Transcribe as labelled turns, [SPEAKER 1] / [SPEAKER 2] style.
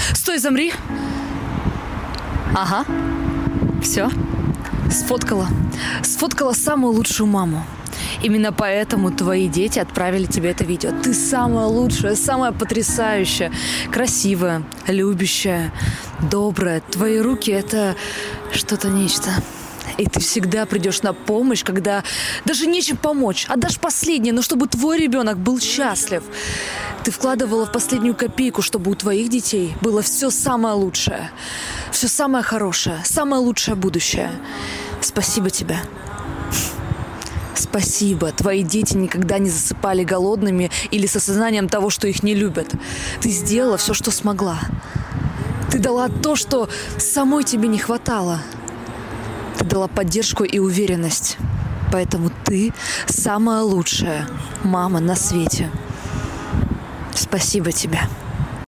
[SPEAKER 1] Стой, замри. Ага. Все. Сфоткала. Сфоткала самую лучшую маму. Именно поэтому твои дети отправили тебе это видео. Ты самая лучшая, самая потрясающая, красивая, любящая, добрая. Твои руки – это что-то нечто. И ты всегда придешь на помощь, когда даже нечем помочь. Отдашь последнее, но чтобы твой ребенок был счастлив. Ты вкладывала в последнюю копейку, чтобы у твоих детей было все самое лучшее. Все самое хорошее, самое лучшее будущее. Спасибо тебе. Спасибо. Твои дети никогда не засыпали голодными или с осознанием того, что их не любят. Ты сделала все, что смогла. Ты дала то, что самой тебе не хватало. Ты дала поддержку и уверенность. Поэтому ты самая лучшая мама на свете. Спасибо тебе.